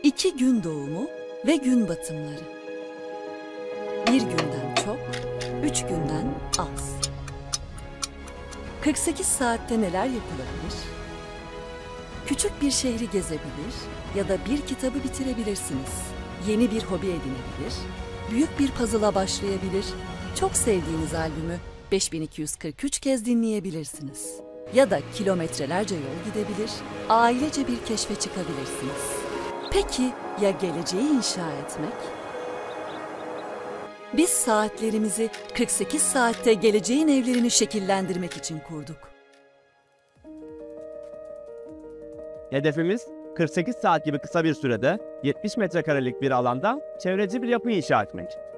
2 gün doğumu ve gün batımları. 1 günden çok, 3 günden az. 48 saatte neler yapılabilir? Küçük bir şehri gezebilir ya da bir kitabı bitirebilirsiniz. Yeni bir hobi edinebilir, büyük bir puzzle'a başlayabilir, çok sevdiğiniz albümü 5243 kez dinleyebilirsiniz. Ya da kilometrelerce yol gidebilir, ailece bir keşfe çıkabilirsiniz. Peki ya geleceği inşa etmek? Biz saatlerimizi 48 saatte geleceğin evlerini şekillendirmek için kurduk. Hedefimiz 48 saat gibi kısa bir sürede 70 metrekarelik bir alanda çevreci bir yapı inşa etmek.